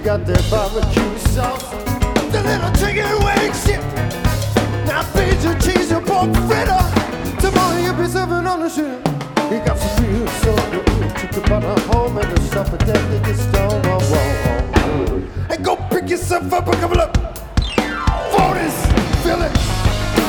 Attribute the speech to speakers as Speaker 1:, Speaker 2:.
Speaker 1: got that barbecue sauce, the little chicken wing shit. Now feed your cheese, your pork fritter. Tomorrow you'll be serving on the ship. You got some real soul, took the butter home and the stuff that you stole. And go pick yourself up a couple of